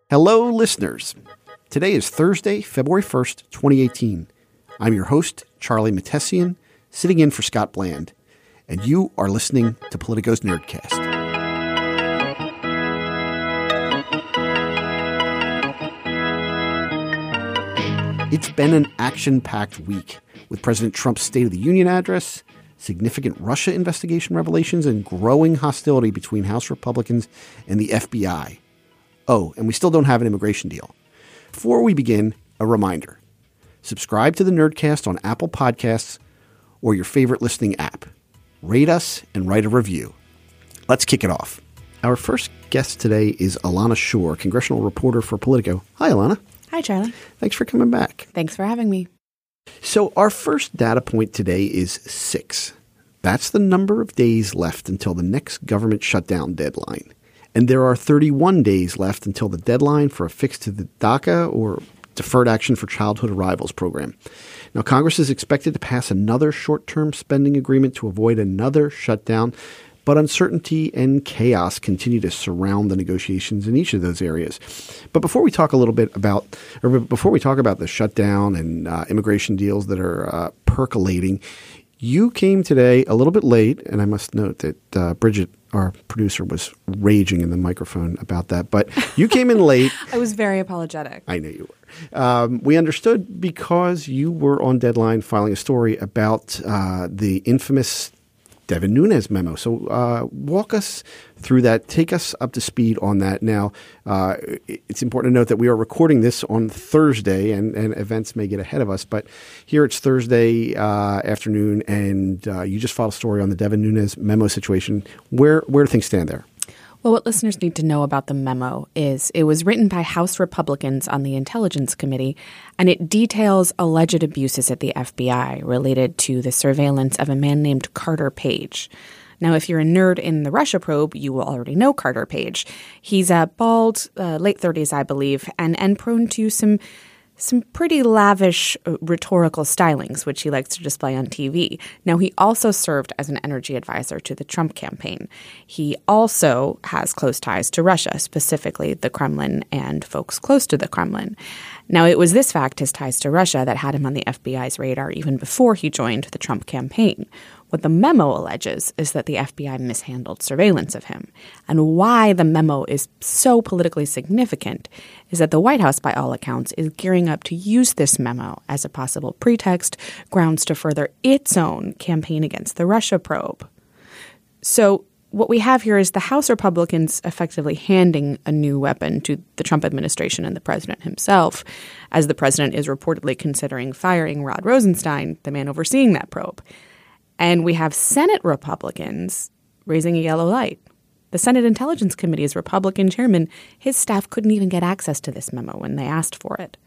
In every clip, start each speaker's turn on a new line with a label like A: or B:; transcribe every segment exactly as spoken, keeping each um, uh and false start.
A: Hello, listeners. Today is Thursday, February first, twenty eighteen. I'm your host, Charlie Mattesian, sitting in for Scott Bland, and you are listening to Politico's Nerdcast. It's been an action-packed week with President Trump's State of the Union address, significant Russia investigation revelations, and growing hostility between House Republicans and the F B I. Oh, and we still don't have an immigration deal. Before we begin, a reminder. Subscribe to the Nerdcast on Apple Podcasts or your favorite listening app. Rate us and write a review. Let's kick it off. Our first guest today is Alana Shore, congressional reporter for Politico. Hi, Alana.
B: Hi, Charlie.
A: Thanks for coming back.
B: Thanks for having me.
A: So our first data point today is six. That's the number of days left until the next government shutdown deadline. And there are thirty-one days left until the deadline for a fix to the DACA, or Deferred Action for Childhood Arrivals program. Now, Congress is expected to pass another short-term spending agreement to avoid another shutdown, but uncertainty and chaos continue to surround the negotiations in each of those areas. But before we talk a little bit about, or before we talk about the shutdown and uh, immigration deals that are uh, percolating, you came today a little bit late, and I must note that uh, Bridget, our producer, was raging in the microphone about that. But you came in late.
B: I was very apologetic.
A: I know you were. Um, we understood because you were on deadline filing a story about uh, the infamous Devin Nunes memo. So uh, walk us through that. Take us up to speed on that. Now, uh, it's important to note that we are recording this on Thursday, and, and events may get ahead of us. But here it's Thursday uh, afternoon, and uh, you just filed a story on the Devin Nunes memo situation. Where where do things stand there?
B: Well, what listeners need to know about the memo is it was written by House Republicans on the Intelligence Committee, and it details alleged abuses at the F B I related to the surveillance of a man named Carter Page. Now, if you're a nerd in the Russia probe, you will already know Carter Page. He's a bald, uh, late thirties, I believe, and, and prone to some some pretty lavish uh, rhetorical stylings, which he likes to display on T V. Now, he also served as an energy advisor to the Trump campaign. He also has close ties to Russia, specifically the Kremlin and folks close to the Kremlin. Now, it was this fact, his ties to Russia, that had him on the F B I's radar even before he joined the Trump campaign. What the memo alleges is that the F B I mishandled surveillance of him. And why the memo is so politically significant is that the White House, by all accounts, is gearing up to use this memo as a possible pretext, grounds to further its own campaign against the Russia probe. So what we have here is the House Republicans effectively handing a new weapon to the Trump administration and the president himself, as the president is reportedly considering firing Rod Rosenstein, the man overseeing that probe. And we have Senate Republicans raising a yellow light. The Senate Intelligence Committee's Republican chairman, his staff couldn't even get access to this memo when they asked for it.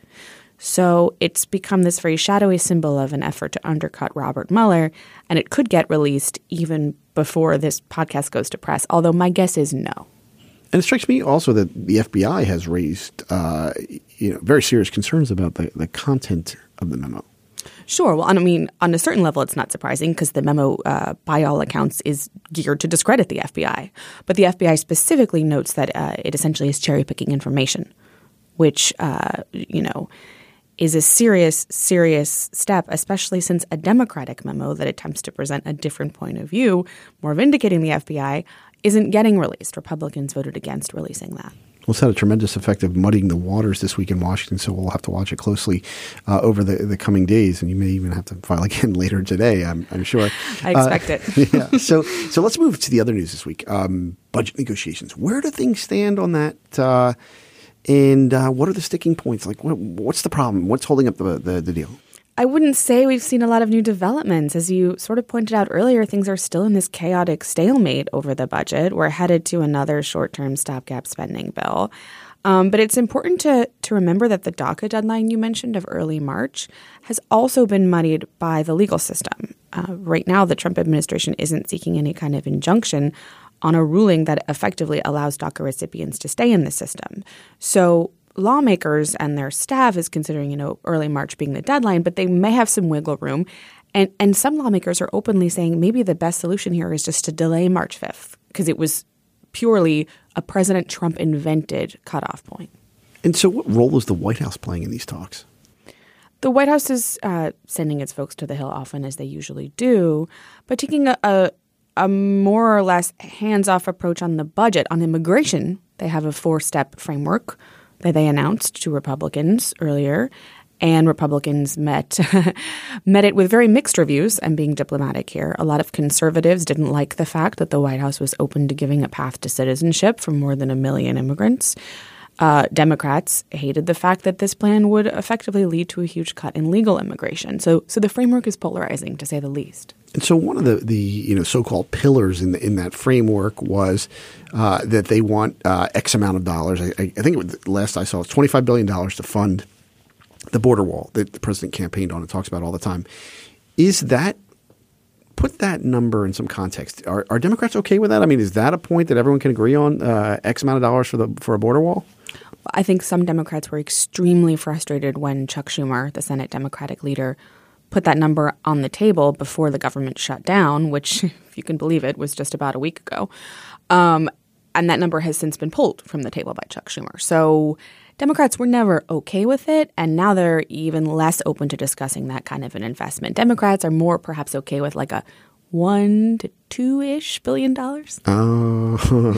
B: So it's become this very shadowy symbol of an effort to undercut Robert Mueller, and it could get released even before this podcast goes to press, although my guess is no.
A: And it strikes me also that the F B I has raised uh, you know, very serious concerns about the, the content of the memo.
B: Sure. Well, I mean, on a certain level, it's not surprising because the memo, uh, by all accounts, is geared to discredit the F B I. But the F B I specifically notes that uh, it essentially is cherry-picking information, which, uh, you know, is a serious, serious step, especially since a Democratic memo that attempts to present a different point of view, more vindicating the F B I, isn't getting released. Republicans voted against releasing that.
A: Well, it's had a tremendous effect of muddying the waters this week in Washington, so we'll have to watch it closely uh, over the, the coming days, and you may even have to file again later today, I'm, I'm sure.
B: I expect
A: uh,
B: it.
A: yeah. So so let's move to the other news this week. Um, budget negotiations. Where do things stand on that? Uh, and uh, what are the sticking points? Like, what, what's the problem? What's holding up the, the, the deal?
B: I wouldn't say we've seen a lot of new developments. As you sort of pointed out earlier, things are still in this chaotic stalemate over the budget. We're headed to another short-term stopgap spending bill. Um, but it's important to to remember that the DACA deadline you mentioned of early March has also been muddied by the legal system. Uh, right now, the Trump administration isn't seeking any kind of injunction on a ruling that effectively allows DACA recipients to stay in the system. So lawmakers and their staff is considering, you know, early March being the deadline, but they may have some wiggle room. And and some lawmakers are openly saying maybe the best solution here is just to delay March fifth because it was purely a President Trump invented cutoff point.
A: And so what role is the White House playing in these talks?
B: The White House is uh, sending its folks to the Hill often, as they usually do, but taking a, a, a more or less hands-off approach on the budget. On immigration, they have a four-step framework that they announced to Republicans earlier, and Republicans met met it with very mixed reviews. I'm being diplomatic here. A lot of conservatives didn't like the fact that the White House was open to giving a path to citizenship for more than a million immigrants. Uh, Democrats hated the fact that this plan would effectively lead to a huge cut in legal immigration. So, so the framework is polarizing, to say the least.
A: And so one of the, the you know so-called pillars in the, in that framework was uh, that they want uh, X amount of dollars. I, I think it was, last I saw it was twenty-five billion dollars to fund the border wall that the president campaigned on and talks about all the time. Is that – put that number in some context. Are, are Democrats okay with that? I mean, is that a point that everyone can agree on, uh, X amount of dollars for the for a border wall?
B: I think some Democrats were extremely frustrated when Chuck Schumer, the Senate Democratic leader, put that number on the table before the government shut down, which, if you can believe it, was just about a week ago. Um, and that number has since been pulled from the table by Chuck Schumer. So Democrats were never okay with it, and now they're even less open to discussing that kind of an investment. Democrats are more perhaps okay with like a one to two-ish billion dollars.
A: Oh,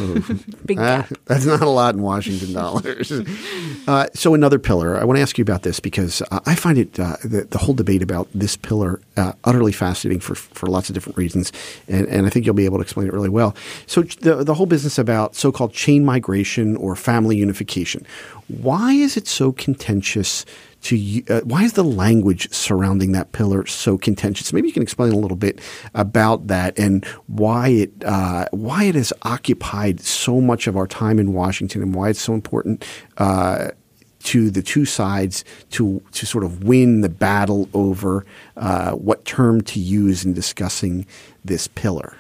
B: big gap.
A: Uh, that's not a lot in Washington dollars. uh, so another pillar, I want to ask you about this because uh, I find it uh, the, the whole debate about this pillar uh, utterly fascinating for for lots of different reasons, and, and I think you'll be able to explain it really well. So the the whole business about so-called chain migration or family unification, why is it so contentious? To uh, why is the language surrounding that pillar so contentious? Maybe you can explain a little bit about that and why it uh, why it has occupied so much of our time in Washington and why it's so important uh, to the two sides to to sort of win the battle over uh, what term to use in discussing this pillar.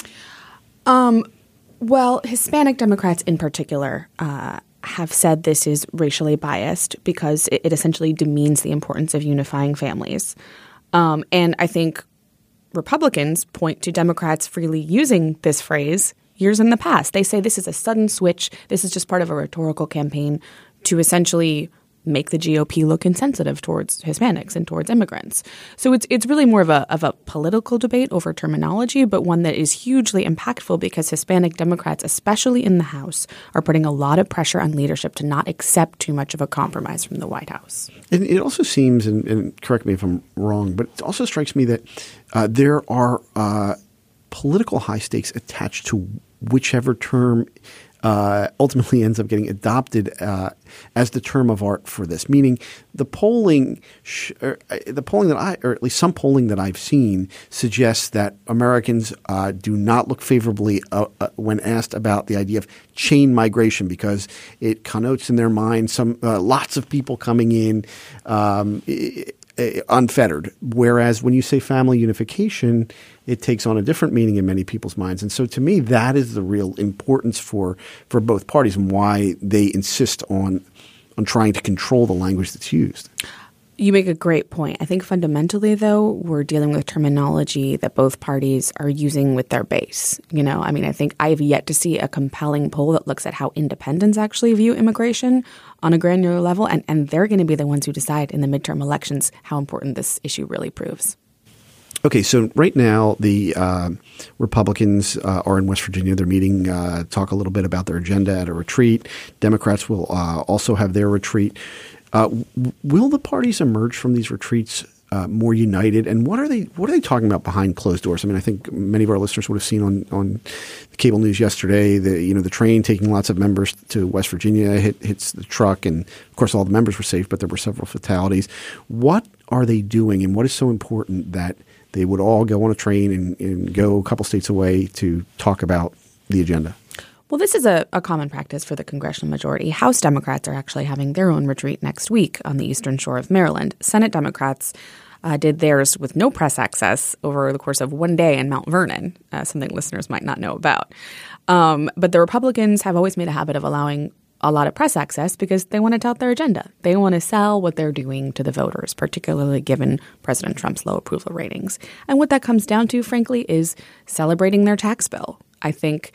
B: Um. Well, Hispanic Democrats in particular Uh, have said this is racially biased because it, it essentially demeans the importance of unifying families. Um, and I think Republicans point to Democrats freely using this phrase years in the past. They say this is a sudden switch. This is just part of a rhetorical campaign to essentially make the G O P look insensitive towards Hispanics and towards immigrants. So it's it's really more of a of a political debate over terminology, but one that is hugely impactful because Hispanic Democrats, especially in the House, are putting a lot of pressure on leadership to not accept too much of a compromise from the White House.
A: And it also seems, and, and correct me if I'm wrong, but it also strikes me that uh, there are uh, political high stakes attached to whichever term Uh, ultimately ends up getting adopted uh, as the term of art for this. Meaning, the polling, sh- or, uh, the polling that I, or at least some polling that I've seen, suggests that Americans uh, do not look favorably uh, uh, when asked about the idea of chain migration because it connotes in their mind some uh, lots of people coming in um, it, it, unfettered. Whereas when you say family unification, it takes on a different meaning in many people's minds. And so to me, that is the real importance for, for both parties and why they insist on on trying to control the language that's used.
B: You make a great point. I think fundamentally, though, we're dealing with terminology that both parties are using with their base. You know, I mean, I think I've yet to see a compelling poll that looks at how independents actually view immigration on a granular level, and, and they're going to be the ones who decide in the midterm elections how important this issue really proves.
A: Okay, so right now the uh, Republicans uh, are in West Virginia. They're meeting, uh, talk a little bit about their agenda at a retreat. Democrats will uh, also have their retreat. Uh, w- will the parties emerge from these retreats uh, more united? And what are they what are they talking about behind closed doors? I mean, I think many of our listeners would have seen on, on the cable news yesterday the you know the train taking lots of members to West Virginia hit, hits the truck, and of course all the members were safe, but there were several fatalities. What are they doing, and what is so important that they would all go on a train and, and go a couple states away to talk about the agenda?
B: Well, this is a, a common practice for the congressional majority. House Democrats are actually having their own retreat next week on the eastern shore of Maryland. Senate Democrats uh, did theirs with no press access over the course of one day in Mount Vernon, uh, something listeners might not know about. Um, but the Republicans have always made a habit of allowing a lot of press access because they want to tout their agenda. They want to sell what they're doing to the voters, particularly given President Trump's low approval ratings. And what that comes down to, frankly, is celebrating their tax bill. I think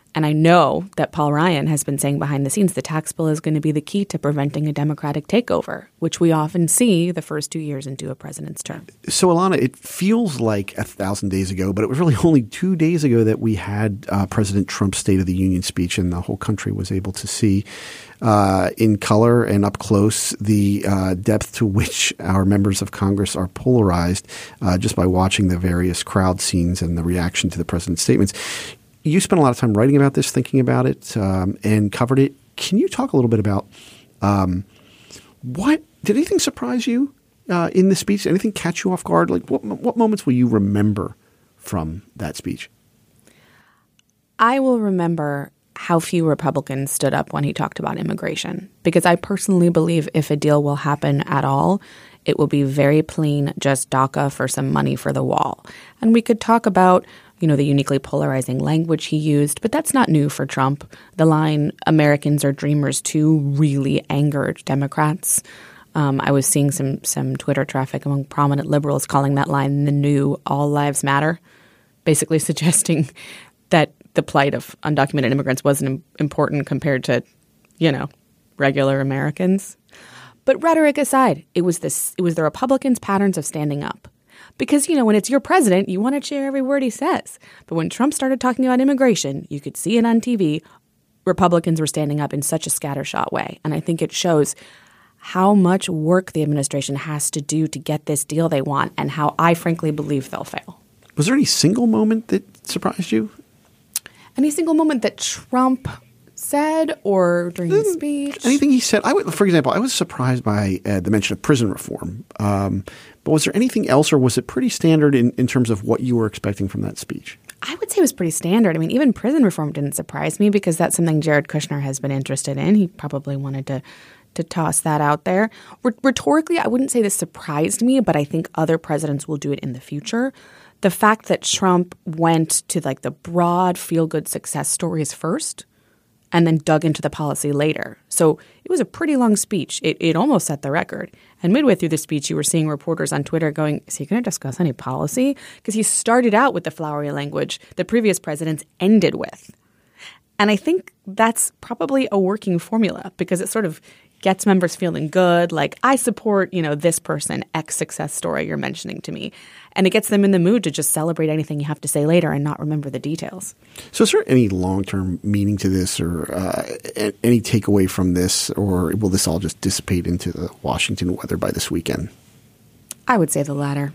B: And I know that Paul Ryan has been saying behind the scenes the tax bill is going to be the key to preventing a Democratic takeover, which we often see the first two years into a president's term.
A: So, Ilana, it feels like a thousand days ago, but it was really only two days ago that we had uh, President Trump's State of the Union speech, and the whole country was able to see uh, in color and up close the uh, depth to which our members of Congress are polarized uh, just by watching the various crowd scenes and the reaction to the president's statements. You spent a lot of time writing about this, thinking about it, um, and covered it. Can you talk a little bit about um, what did anything surprise you uh, in the speech? Anything catch you off guard? Like what what moments will you remember from that speech?
B: I will remember how few Republicans stood up when he talked about immigration, because I personally believe if a deal will happen at all, it will be very plain, just DACA for some money for the wall. And we could talk about you know, the uniquely polarizing language he used. But that's not new for Trump. The line, Americans are dreamers too, really angered Democrats. Um, I was seeing some some Twitter traffic among prominent liberals calling that line the new all lives matter, basically suggesting that the plight of undocumented immigrants wasn't important compared to, you know, regular Americans. But rhetoric aside, it was this, it was the Republicans' patterns of standing up. Because, you know, when it's your president, you want to share every word he says. But when Trump started talking about immigration, you could see it on T V. Republicans were standing up in such a scattershot way. And I think it shows how much work the administration has to do to get this deal they want and how I frankly believe they'll fail.
A: Was there any single moment that surprised you?
B: Any single moment that Trump said or during the speech?
A: Anything he said. I would, for example, I was surprised by uh, the mention of prison reform. Um, but was there anything else, or was it pretty standard in, in terms of what you were expecting from that speech?
B: I would say it was pretty standard. I mean, even prison reform didn't surprise me because that's something Jared Kushner has been interested in. He probably wanted to to toss that out there. R- rhetorically, I wouldn't say this surprised me, but I think other presidents will do it in the future. The fact that Trump went to like the broad feel-good success stories first and then dug into the policy later. So it was a pretty long speech. It, it almost set the record. And midway through the speech, you were seeing reporters on Twitter going, is he going to discuss any policy? Because he started out with the flowery language that previous presidents ended with. And I think that's probably a working formula because it sort of gets members feeling good, like I support, you know, this person, X success story you're mentioning to me. And it gets them in the mood to just celebrate anything you have to say later and not remember the details.
A: So is there any long-term meaning to this or uh, any takeaway from this, or will this all just dissipate into the Washington weather by this weekend?
B: I would say the latter.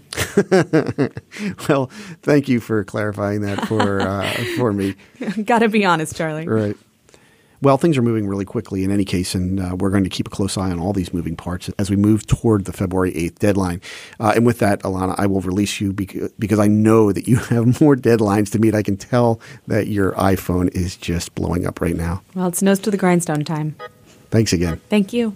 A: Well, thank you for clarifying that for uh, for me.
B: Got to be honest, Charlie.
A: Right. Well, things are moving really quickly in any case, and uh, we're going to keep a close eye on all these moving parts as we move toward the February eighth deadline. Uh, and with that, Ilana, I will release you because, because I know that you have more deadlines to meet. I can tell that your iPhone is just blowing up right now.
B: Well, it's nose to the grindstone time.
A: Thanks again.
B: Thank you.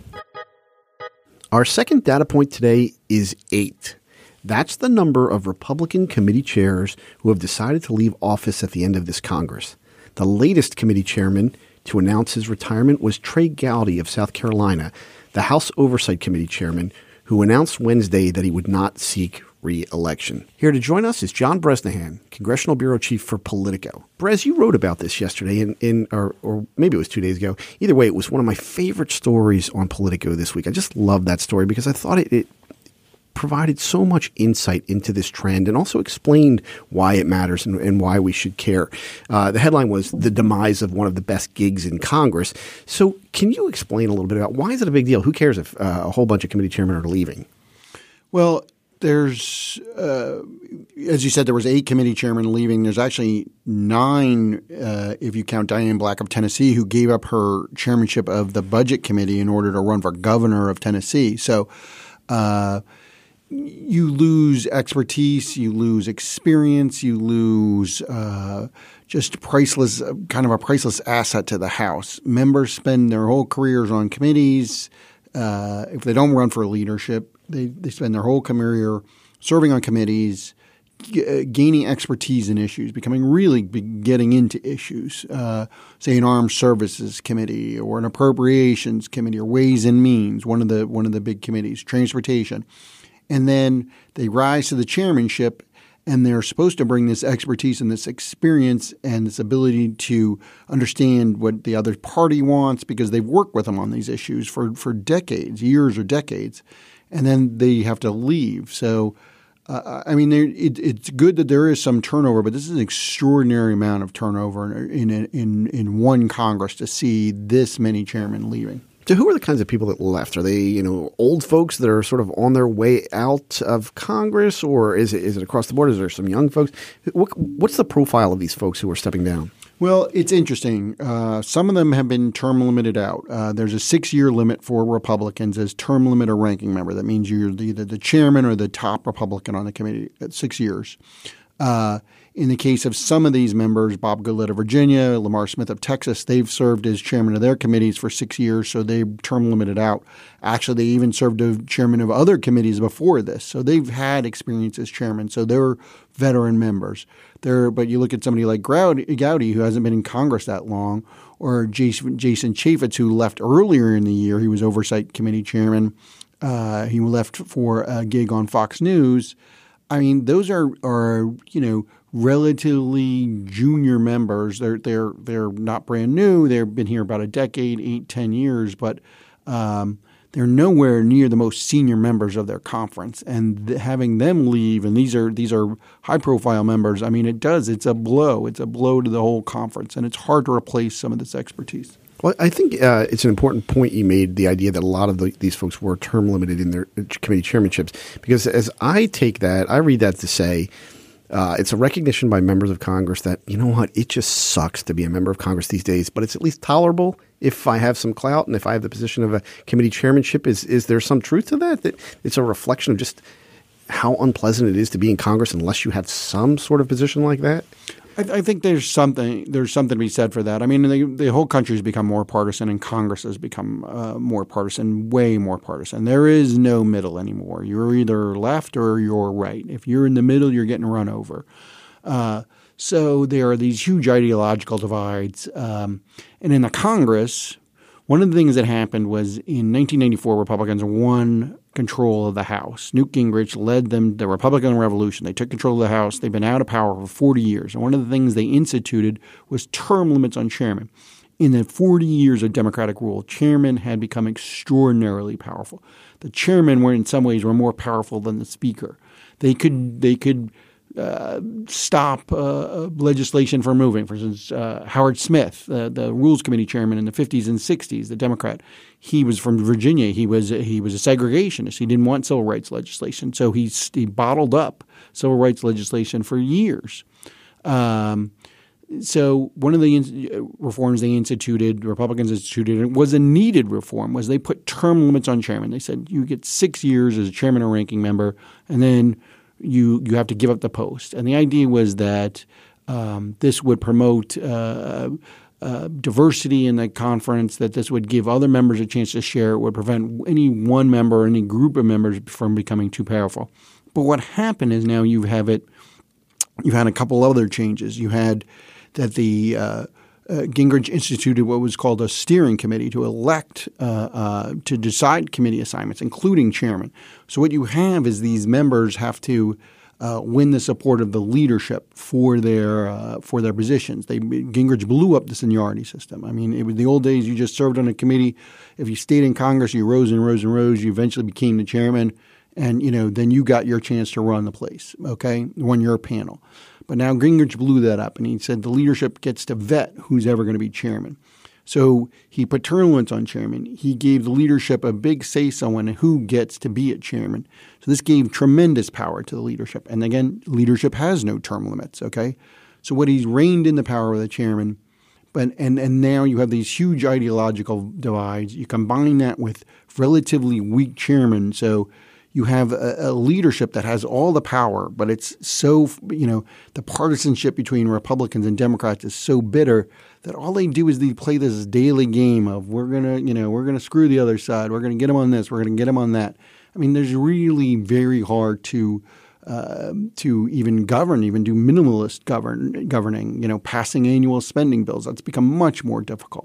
A: Our second data point today is eight. That's the number of Republican committee chairs who have decided to leave office at the end of this Congress. The latest committee chairman to announce his retirement was Trey Gowdy of South Carolina, the House Oversight Committee chairman, who announced Wednesday that he would not seek re-election. Here to join us is John Bresnahan, Congressional Bureau Chief for Politico. Brez, you wrote about this yesterday, in, in or, or maybe it was two days ago. Either way, it was one of my favorite stories on Politico this week. I just loved that story because I thought it, it provided so much insight into this trend and also explained why it matters and, and why we should care. Uh, the headline was "The Demise of One of the Best Gigs in Congress." So can you explain a little bit about why is it a big deal? Who cares if uh, a whole bunch of committee chairmen are leaving?
C: Well, there's, uh, as you said, there was eight committee chairmen leaving. There's actually nine, uh, if you count Diane Black of Tennessee, who gave up her chairmanship of the Budget Committee in order to run for governor of Tennessee. So uh, you lose expertise, you lose experience, you lose uh, just priceless, kind of a priceless asset to the House. Members spend their whole careers on committees. Uh, if they don't run for leadership, they, they spend their whole career serving on committees, g- gaining expertise in issues, becoming really be getting into issues, uh, say an Armed Services Committee or an Appropriations Committee or Ways and Means, one of the one of the big committees, Transportation. And then they rise to the chairmanship and they're supposed to bring this expertise and this experience and this ability to understand what the other party wants because they've worked with them on these issues for, for decades, years or decades, and then they have to leave. So, uh, I mean, it, it's good that there is some turnover, but this is an extraordinary amount of turnover in in in, in one Congress to see this many chairmen leaving.
A: So who are the kinds of people that left? Are they, you know, old folks that are sort of on their way out of Congress, or is it is it across the board? Is there some young folks? What, what's the profile of these folks who are stepping down?
C: Well, it's interesting. Uh, some of them have been term limited out. Uh, there's a six-year limit for Republicans as term limit or ranking member. That means you're either the chairman or the top Republican on the committee at six years. Uh, in the case of some of these members, Bob Goodlatte of Virginia, Lamar Smith of Texas, they've served as chairman of their committees for six years, so they term limited out. Actually, they even served as chairman of other committees before this, so they've had experience as chairman, so they're veteran members. They're, but you look at somebody like Gowdy, who hasn't been in Congress that long, or Jason, Jason Chaffetz, who left earlier in the year. He was Oversight Committee chairman. Uh, he left for a gig on Fox News. I mean, those are, are you know, relatively junior members. They're they're they're not brand new. They've been here about a decade, eight, ten years, but um, they're nowhere near the most senior members of their conference. And th- having them leave, and these are these are high profile members. I mean, it does. It's a blow. It's a blow to the whole conference, and it's hard to replace some of this expertise.
A: Well, I think uh, it's an important point you made, the idea that a lot of the, these folks were term limited in their committee chairmanships, because as I take that, I read that to say uh, it's a recognition by members of Congress that, you know what, it just sucks to be a member of Congress these days, but it's at least tolerable if I have some clout and if I have the position of a committee chairmanship. Is, is there some truth to that, that it's a reflection of just how unpleasant it is to be in Congress unless you have some sort of position like that?
C: I, I think there's something there's something to be said for that. I mean, the, the whole country has become more partisan, and Congress has become uh, more partisan, way more partisan. There is no middle anymore. You're either left or you're right. If you're in the middle, you're getting run over. Uh, so there are these huge ideological divides. Um, and in the Congress, one of the things that happened was in nineteen ninety-four, Republicans won control of the House. Newt Gingrich led them, the Republican Revolution. They took control of the House. They've been out of power for forty years. And one of the things they instituted was term limits on chairmen. In the forty years of Democratic rule, chairmen had become extraordinarily powerful. The chairmen were, in some ways, were more powerful than the speaker. They could they could uh, stop uh, legislation from moving. For instance, uh, Howard Smith, uh, the Rules Committee chairman in the fifties and sixties, the Democrat, he was from Virginia. He was he was a segregationist. He didn't want civil rights legislation, so he he bottled up civil rights legislation for years. Um, So one of the in- reforms they instituted, Republicans instituted, and was a needed reform, was they put term limits on chairmen. They said you get six years as a chairman or ranking member, and then you you have to give up the post. And the idea was that um, this would promote uh, uh, diversity in the conference, that this would give other members a chance to share. It would prevent any one member or any group of members from becoming too powerful. But what happened is now you have it – you've had a couple other changes. You had – that the uh, uh, Gingrich instituted what was called a steering committee to elect uh, uh, to decide committee assignments, including chairman. So what you have is these members have to uh, win the support of the leadership for their uh, for their positions. They Gingrich blew up the seniority system. I mean, it was the old days. You just served on a committee. If you stayed in Congress, you rose and rose and rose. You eventually became the chairman, and you know then you got your chance to run the place. Okay, won your panel. But now Gingrich blew that up, and he said the leadership gets to vet who's ever going to be chairman. So he put term limits on chairman. He gave the leadership a big say-so on who gets to be a chairman. So this gave tremendous power to the leadership. And again, leadership has no term limits, okay? So what he's reined in the power of the chairman, but and, and now you have these huge ideological divides. You combine that with relatively weak chairmen, so you have a, a leadership that has all the power, but it's so, you know, the partisanship between Republicans and Democrats is so bitter that all they do is they play this daily game of we're going to, you know, we're going to screw the other side. We're going to get them on this. We're going to get them on that. I mean, there's really very hard to uh, to even govern, even do minimalist govern, governing, you know, passing annual spending bills. That's become much more difficult.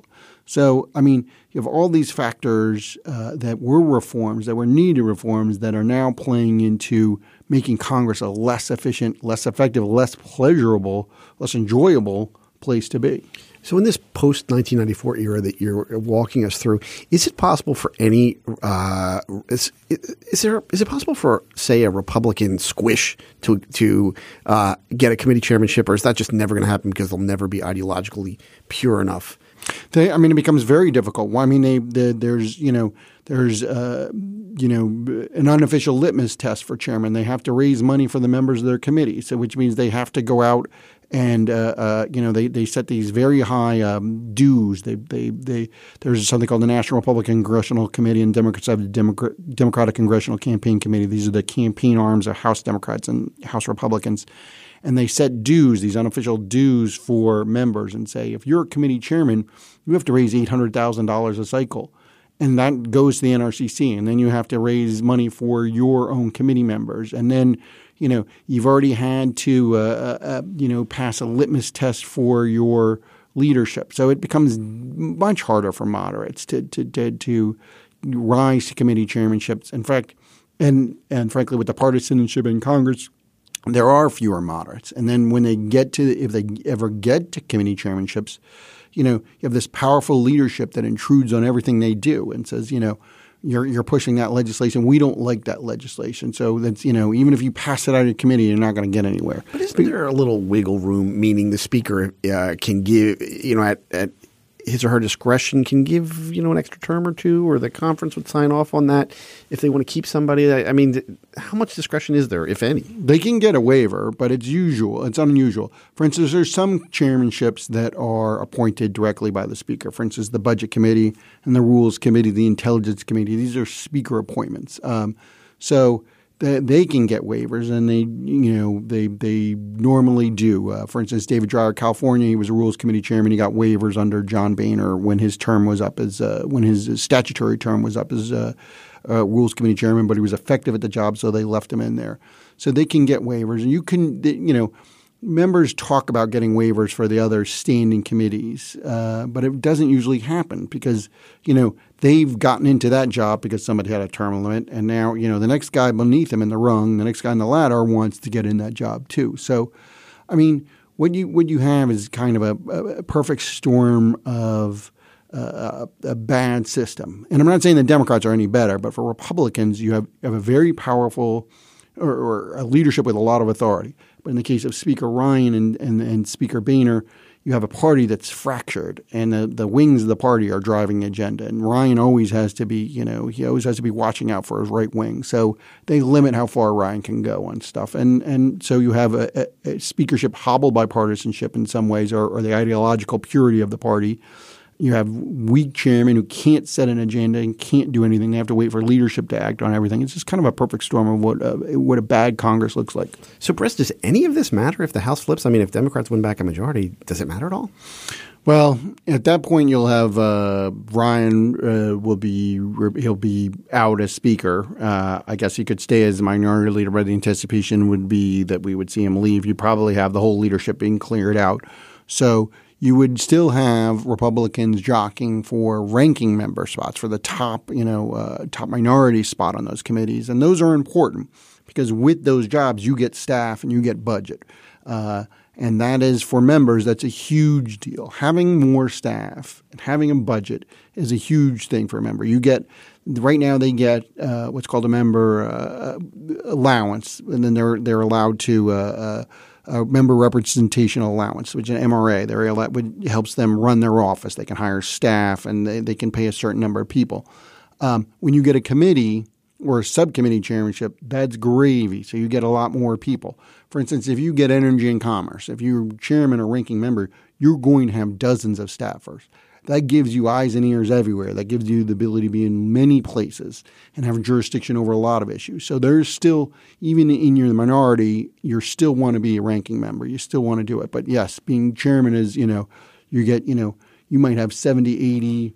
C: So, I mean, you have all these factors uh, that were reforms, that were needed reforms, that are now playing into making Congress a less efficient, less effective, less pleasurable, less enjoyable place to be.
A: So in this post nineteen ninety-four era that you're walking us through, is it possible for any uh, is, is there is it possible for, say, a Republican squish to to uh, get a committee chairmanship, or is that just never going to happen because they'll never be ideologically pure enough?
C: They, I mean, it becomes very difficult. Well, I mean, they, they, there's you know there's uh, you know an unofficial litmus test for chairman. They have to raise money for the members of their committee, so which means they have to go out. And uh, uh, you know they, they set these very high um, dues. They they they there's something called the National Republican Congressional Committee, and Democrats have the Democrat, Democratic Congressional Campaign Committee. These are the campaign arms of House Democrats and House Republicans, and they set dues, these unofficial dues for members, and say if you're a committee chairman, you have to raise eight hundred thousand dollars a cycle. And that goes to the N R C C, and then you have to raise money for your own committee members, and then you know you've already had to uh, uh, you know pass a litmus test for your leadership. So it becomes much harder for moderates to to to, to rise to committee chairmanships. In fact, and and frankly, with the partisanship in Congress, there are fewer moderates. And then when they get to if they ever get to committee chairmanships, you know, you have this powerful leadership that intrudes on everything they do and says, you know, you're you're pushing that legislation. We don't like that legislation. So that's, you know, even if you pass it out of committee, you're not going to get anywhere.
A: But isn't there a little wiggle room, meaning the speaker uh, can give, you know, at, at his or her discretion can give, you know, an extra term or two, or the conference would sign off on that if they want to keep somebody? I, I mean, how much discretion is there, if any?
C: They can get a waiver, but it's usual. It's unusual. For instance, there's some chairmanships that are appointed directly by the speaker. For instance, the Budget Committee and the Rules Committee, the Intelligence Committee. These are speaker appointments. Um, so they, they can get waivers, and they, you know, they they normally do. Uh, for instance, David Dreyer, California, he was a Rules Committee chairman. He got waivers under John Boehner when his term was up as uh, when his statutory term was up as uh, uh, Rules Committee chairman, but he was effective at the job, so they left him in there. So they can get waivers, and you can, you know, members talk about getting waivers for the other standing committees, uh, but it doesn't usually happen because, you know, they've gotten into that job because somebody had a term limit, and now, you know, the next guy beneath them in the rung, the next guy in the ladder wants to get in that job too. So, I mean, what you what you have is kind of a, a perfect storm of uh, a bad system. And I'm not saying the Democrats are any better, but for Republicans, you have, you have a very powerful or, or a leadership with a lot of authority. But in the case of Speaker Ryan and, and, and Speaker Boehner, you have a party that's fractured, and the, the wings of the party are driving the agenda. And Ryan always has to be, you know, he always has to be watching out for his right wing. So they limit how far Ryan can go on stuff. And and so you have a, a, a speakership hobbled by partisanship in some ways, or, or the ideological purity of the party. You have weak chairmen who can't set an agenda and can't do anything. They have to wait for leadership to act on everything. It's just kind of a perfect storm of what uh, what a bad Congress looks like.
A: So, Brett, does any of this matter if the House flips? I mean, if Democrats win back a majority, does it matter at all?
C: Well, at that point, you'll have uh, Ryan uh, will be he'll be out as Speaker. Uh, I guess he could stay as minority leader, but the anticipation would be that we would see him leave. You'd probably have the whole leadership being cleared out. So you would still have Republicans jockeying for ranking member spots, for the top, you know, uh, top minority spot on those committees. And those are important because with those jobs, you get staff and you get budget. Uh, and that is, for members, that's a huge deal. Having more staff and having a budget is a huge thing for a member. You get – right now they get uh, what's called a member uh, allowance, and then they're they're allowed to uh, – uh, a member representation allowance, which is an M R A. They're allowed, which helps them run their office. They can hire staff, and they, they can pay a certain number of people. Um, when you get a committee or a subcommittee chairmanship, that's gravy. So you get a lot more people. For instance, if you get Energy and Commerce, if you're chairman or ranking member, you're going to have dozens of staffers. That gives you eyes and ears everywhere. That gives you the ability to be in many places and have jurisdiction over a lot of issues. So there's still, even in your minority, you still want to be a ranking member. You still want to do it. But yes, being chairman is, you know, you get, you know, you might have seventy, eighty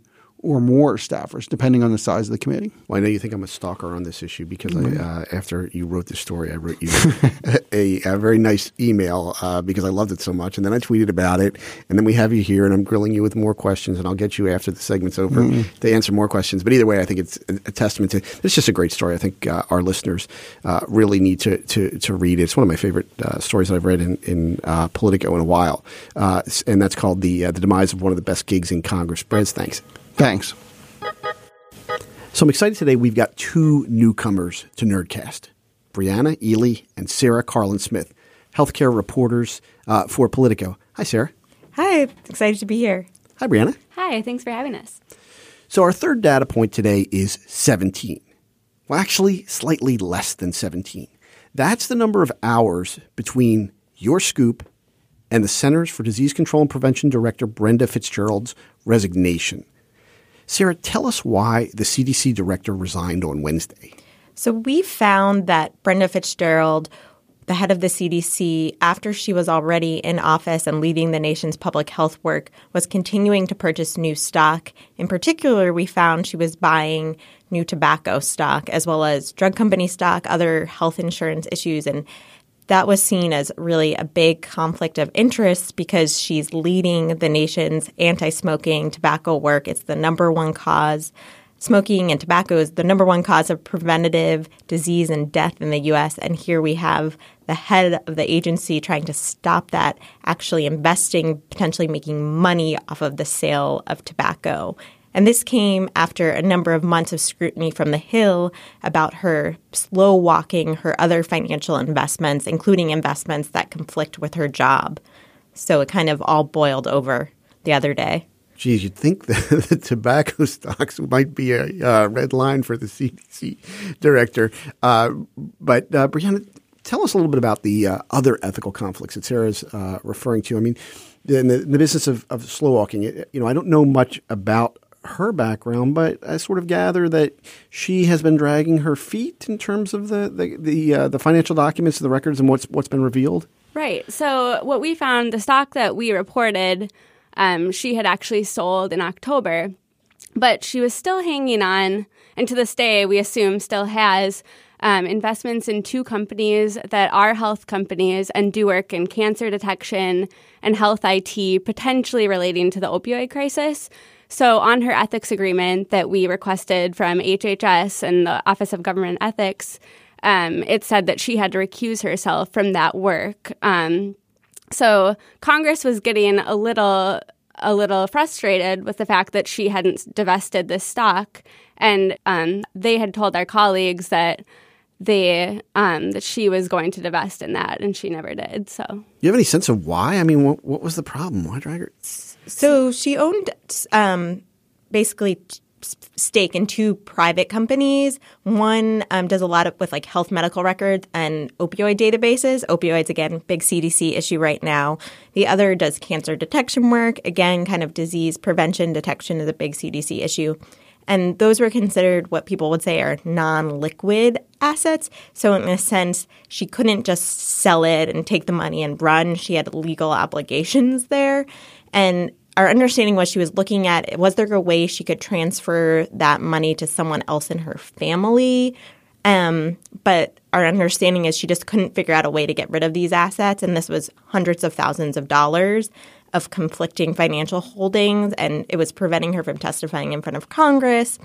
C: or more staffers, depending on the size of the committee.
A: Well, I know you think I'm a stalker on this issue because mm-hmm. I, uh, after you wrote this story, I wrote you a, a very nice email uh, because I loved it so much. And then I tweeted about it. And then we have you here, and I'm grilling you with more questions. And I'll get you after the segment's over mm-hmm. to answer more questions. But either way, I think it's a, a testament to – it's just a great story. I think uh, our listeners uh, really need to, to, to read it. It's one of my favorite uh, stories that I've read in, in uh, Politico in a while. Uh, and that's called the, uh, the Demise of One of the Best Gigs in Congress. Brez, thanks.
C: Thanks.
A: So I'm excited today. We've got two newcomers to Nerdcast, Brianna Ely and Sarah Karlin-Smith, healthcare reporters uh, for Politico. Hi, Sarah.
D: Hi. Excited to be here.
A: Hi, Brianna.
E: Hi. Thanks for having us.
A: So our third data point today is seventeen. Well, actually, slightly less than seventeen. That's the number of hours between your scoop and the Centers for Disease Control and Prevention Director Brenda Fitzgerald's resignation. Sarah, tell us why the C D C director resigned on Wednesday.
D: So we found that Brenda Fitzgerald, the head of the C D C, after she was already in office and leading the nation's public health work, was continuing to purchase new stock. In particular, we found she was buying new tobacco stock as well as drug company stock, other health insurance issues, and that was seen as really a big conflict of interest because she's leading the nation's anti-smoking tobacco work. It's the number one cause. Smoking and tobacco is the number one cause of preventative disease and death in the U S. And here we have the head of the agency trying to stop that, actually investing, potentially making money off of the sale of tobacco. And this came after a number of months of scrutiny from the Hill about her slow-walking her other financial investments, including investments that conflict with her job. So it kind of all boiled over the other day.
A: Geez, you'd think that the tobacco stocks might be a uh, red line for the C D C director. Uh, but, uh, Brianna, tell us a little bit about the uh, other ethical conflicts that Sarah's uh, referring to. I mean, in the, in the business of, of slow-walking, it, you know, I don't know much about her background, but I sort of gather that she has been dragging her feet in terms of the the the, uh, the financial documents, the records, and what's what's been revealed.
E: Right. So what we found, the stock that we reported, um, she had actually sold in October, but she was still hanging on, and to this day, we assume still has um, investments in two companies that are health companies and do work in cancer detection and health I T, potentially relating to the opioid crisis. So on her ethics agreement that we requested from H H S and the Office of Government Ethics, um, it said that she had to recuse herself from that work. Um, so Congress was getting a little a little frustrated with the fact that she hadn't divested this stock, and um, they had told our colleagues that they um, that she was going to divest in that, and she never did. So,
A: you have any sense of why? I mean, what, what was the problem? Why drag her?
D: So she owned um, basically stake in two private companies. One um, does a lot of with like health medical records and opioid databases. Opioids, again, big C D C issue right now. The other does cancer detection work. Again, kind of disease prevention detection is a big C D C issue. And those were considered what people would say are non-liquid assets. So in a sense, she couldn't just sell it and take the money and run. She had legal obligations there. And our understanding was she was looking at, was there a way she could transfer that money to someone else in her family? Um, but our understanding is she just couldn't figure out a way to get rid of these assets. And this was hundreds of thousands of dollars of conflicting financial holdings, and it was preventing her from testifying in front of Congress.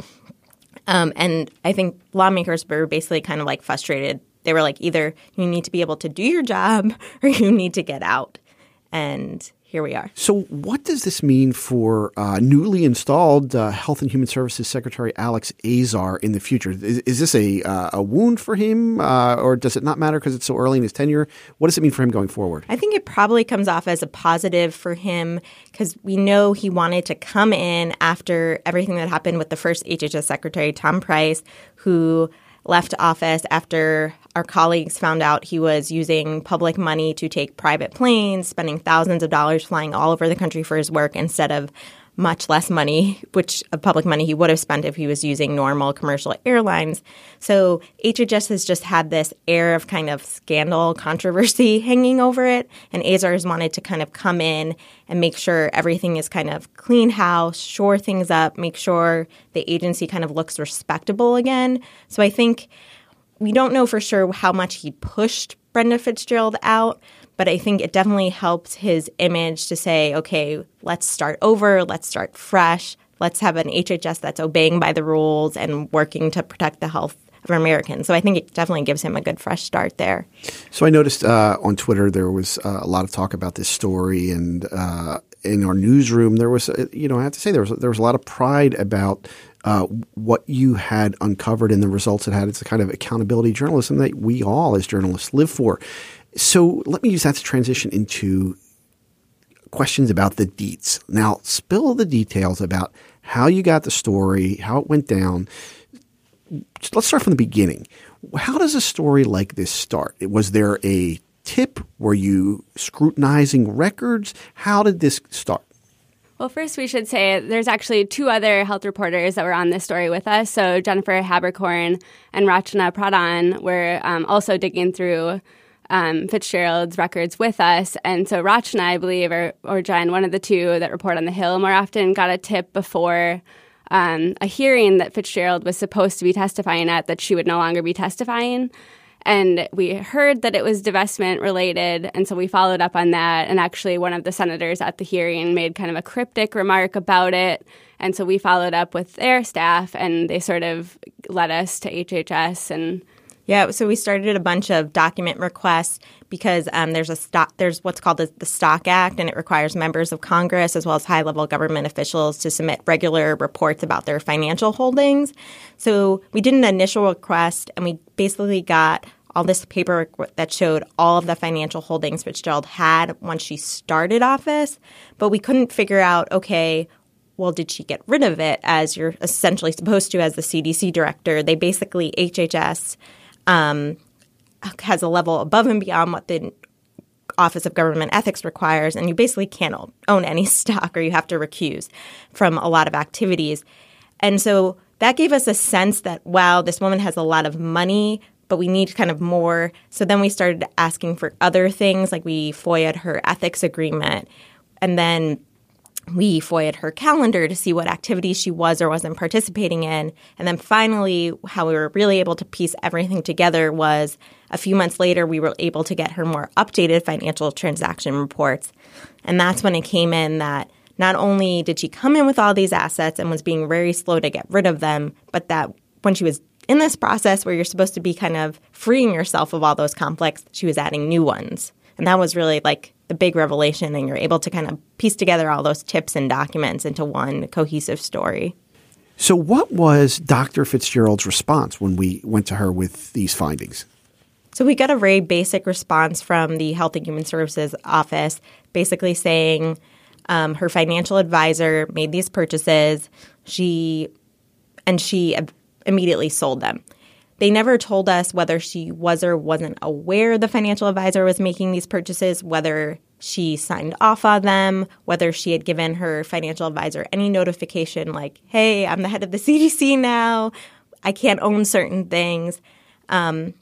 D: Um, and I think lawmakers were basically kind of like frustrated. They were like, either you need to be able to do your job or you need to get out. And here we are.
A: So what does this mean for uh, newly installed uh, Health and Human Services Secretary Alex Azar in the future? Is, is this a uh, a wound for him, uh, or does it not matter because it's so early in his tenure? What does it mean for him going forward?
D: I think it probably comes off as a positive for him because we know he wanted to come in after everything that happened with the first H H S Secretary, Tom Price, who left office after our colleagues found out he was using public money to take private planes, spending thousands of dollars flying all over the country for his work instead of much less money, which of public money he would have spent if he was using normal commercial airlines. So H H S has just had this air of kind of scandal controversy hanging over it. And Azar has wanted to kind of come in and make sure everything is kind of clean house, shore things up, make sure the agency kind of looks respectable again. So I think we don't know for sure how much he pushed Brenda Fitzgerald out, but I think it definitely helps his image to say, okay, let's start over, let's start fresh, let's have an H H S that's obeying by the rules and working to protect the health of Americans. So I think it definitely gives him a good fresh start there.
A: So I noticed uh, on Twitter there was uh, a lot of talk about this story, and uh, in our newsroom there was, uh, you know, I have to say there was there was a lot of pride about uh, what you had uncovered and the results it had. It's the kind of accountability journalism that we all as journalists live for. So let me use that to transition into questions about the deets. Now, spill the details about how you got the story, how it went down. Let's start from the beginning. How does a story like this start? Was there a tip? Were you scrutinizing records? How did this start?
E: Well, first we should say there's actually two other health reporters that were on this story with us. So Jennifer Haberkorn and Rachna Pradhan were um, also digging through um, Fitzgerald's records with us. And so Rachna, I believe, or, or Jen, one of the two that report on the Hill more often, got a tip before um, a hearing that Fitzgerald was supposed to be testifying at that she would no longer be testifying. And we heard that it was divestment related, and so we followed up on that. And actually, one of the senators at the hearing made kind of a cryptic remark about it. And so we followed up with their staff, and they sort of led us to H H S. And
D: yeah, so we started a bunch of document requests because um, there's a stock, there's what's called the, the Stock Act, and it requires members of Congress as well as high-level government officials to submit regular reports about their financial holdings. So we did an initial request, and we basically got all this paperwork that showed all of the financial holdings Fitzgerald had once she started office, but we couldn't figure out, okay, well, did she get rid of it as you're essentially supposed to as the C D C director? They basically, H H S um, has a level above and beyond what the Office of Government Ethics requires, and you basically can't own any stock or you have to recuse from a lot of activities. And so that gave us a sense that, wow, this woman has a lot of money, but we need kind of more. So then we started asking for other things, like we F O I A'd her ethics agreement, and then we F O I A'd her calendar to see what activities she was or wasn't participating in. And then finally, how we were really able to piece everything together was a few months later, we were able to get her more updated financial transaction reports. And that's when it came in that not only did she come in with all these assets and was being very slow to get rid of them, but that when she was in this process where you're supposed to be kind of freeing yourself of all those conflicts, she was adding new ones. And that was really like the big revelation, and you're able to kind of piece together all those tips and documents into one cohesive story.
A: So what was Doctor Fitzgerald's response when we went to her with these findings?
D: So we got a very basic response from the Health and Human Services Office, basically saying um, her financial advisor made these purchases, she and she immediately sold them. They never told us whether she was or wasn't aware the financial advisor was making these purchases, whether she signed off on them, whether she had given her financial advisor any notification like, hey, I'm the head of the C D C now, I can't own certain things. Um,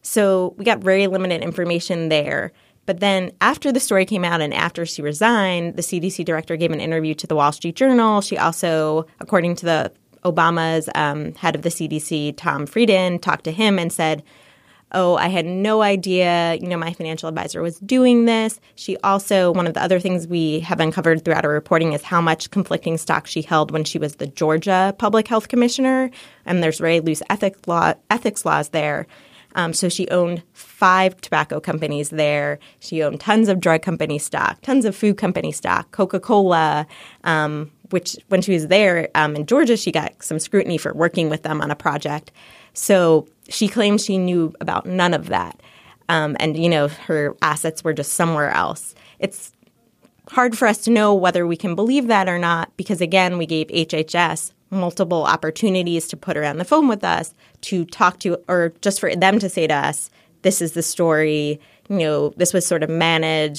D: so we got very limited information there. But then after the story came out and after she resigned, the C D C director gave an interview to the Wall Street Journal. She also, according to the Obama's um, head of the C D C, Tom Frieden, talked to him and said, oh, I had no idea, you know, my financial advisor was doing this. She also, one of the other things we have uncovered throughout our reporting is how much conflicting stock she held when she was the Georgia Public Health Commissioner. And there's very loose ethics, law, ethics laws there. Um, so she owned five tobacco companies there. She owned tons of drug company stock, tons of food company stock, Coca-Cola, um, which when she was there um, in Georgia, she got some scrutiny for working with them on a project. So she claims she knew about none of that. Um, and, you know, her assets were just somewhere else. It's hard for us to know whether we can believe that or not because, again, we gave H H S multiple opportunities to put her on the phone with us, to talk to, or just for them to say to us, this is the story, you know, this was sort of managed.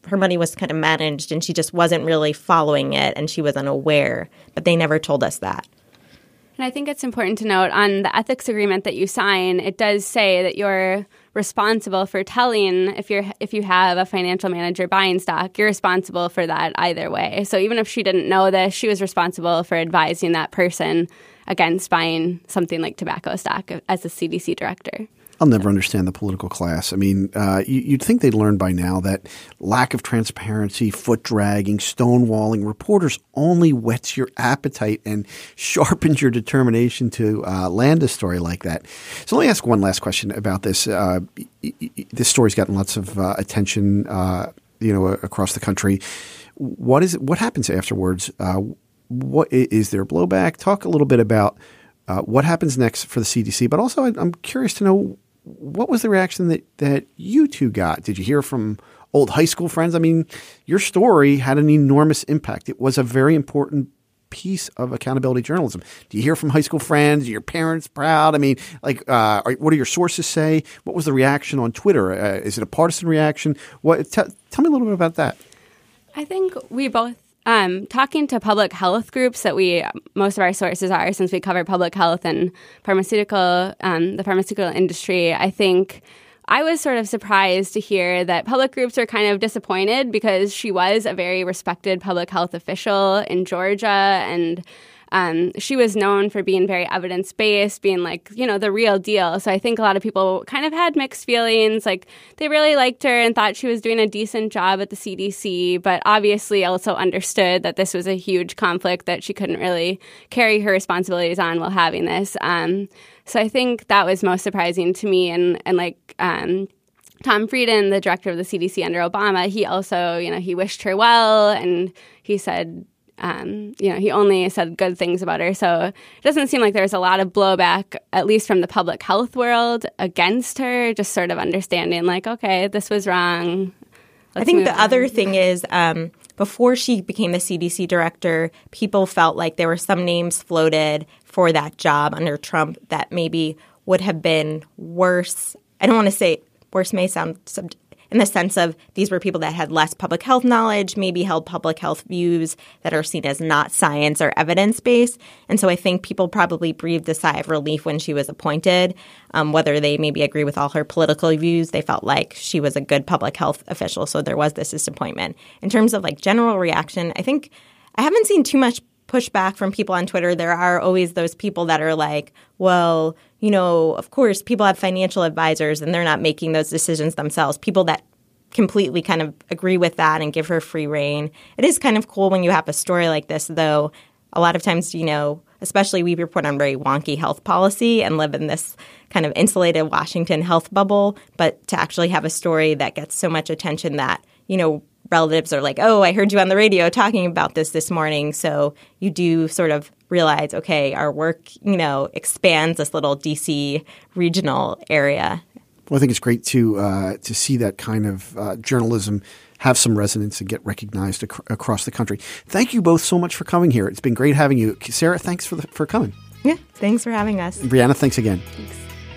D: her money was kind of managed and she just wasn't really following it and she was unaware. But they never told us that.
E: And I think it's important to note on the ethics agreement that you sign, it does say that you're responsible for telling if you're if you have a financial manager buying stock, you're responsible for that either way. So even if she didn't know this, she was responsible for advising that person against buying something like tobacco stock as a C D C director.
A: I'll never understand the political class. I mean, uh, you, you'd think they'd learn by now that lack of transparency, foot dragging, stonewalling reporters only whets your appetite and sharpens your determination to uh, land a story like that. So let me ask one last question about this. Uh, this story's gotten lots of uh, attention, uh, you know, across the country. What is it? What happens afterwards? Uh, what is there blowback? Talk a little bit about uh, what happens next for the C D C, but also I'm curious to know, what was the reaction that, that you two got? Did you hear from old high school friends? I mean, your story had an enormous impact. It was a very important piece of accountability journalism. Do you hear from high school friends? Are your parents proud? I mean, like, uh, are, what do your sources say? What was the reaction on Twitter? Uh, is it a partisan reaction? What? T- tell me a little bit about that.
E: I think we both Um, talking to public health groups that we, most of our sources are, since we cover public health and pharmaceutical, um, the pharmaceutical industry, I think I was sort of surprised to hear that public groups are kind of disappointed because she was a very respected public health official in Georgia, and Um, she was known for being very evidence-based, being like, you know, the real deal. So I think a lot of people kind of had mixed feelings. Like, they really liked her and thought she was doing a decent job at the C D C, but obviously also understood that this was a huge conflict that she couldn't really carry her responsibilities on while having this. Um, so I think that was most surprising to me. And, and like, um, Tom Frieden, the director of the C D C under Obama, he also, you know, he wished her well, and he said, Um, you know, he only said good things about her. So it doesn't seem like there's a lot of blowback, at least from the public health world, against her, just sort of understanding like, okay, this was wrong. Let's
D: I think the
E: on.
D: other thing is um, before she became the C D C director, people felt like there were some names floated for that job under Trump that maybe would have been worse. I don't want to say worse may sound sub- in the sense of these were people that had less public health knowledge, maybe held public health views that are seen as not science or evidence-based. And so I think people probably breathed a sigh of relief when she was appointed. Um, whether they maybe agree with all her political views, they felt like she was a good public health official. So there was this disappointment. In terms of like general reaction, I think I haven't seen too much pushback from people on Twitter. There are always those people that are like, well, you know, of course, people have financial advisors and they're not making those decisions themselves. People that completely kind of agree with that and give her free rein. It is kind of cool when you have a story like this, though. A lot of times, you know, especially we report on very wonky health policy and live in this kind of insulated Washington health bubble. But to actually have a story that gets so much attention that, you know, relatives are like, oh, I heard you on the radio talking about this this morning. So you do sort of realize, okay, our work, you know, expands this little D C regional area.
A: Well, I think it's great to uh, to see that kind of uh, journalism have some resonance and get recognized ac- across the country. Thank you both so much for coming here. It's been great having you. Sarah, thanks for the, for coming.
D: Yeah, thanks for having us.
A: And Brianna, thanks again.
E: Thanks.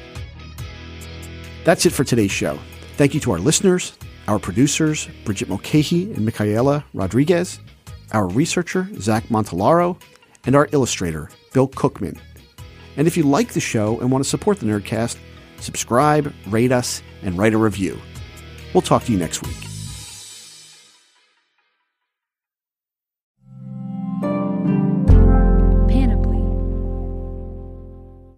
A: That's it for today's show. Thank you to our listeners, our producers, Bridget Mulcahy and Michaela Rodriguez, our researcher, Zach Montellaro, and our illustrator, Bill Cookman. And if you like the show and want to support the Nerdcast, subscribe, rate us, and write a review. We'll talk to you next week.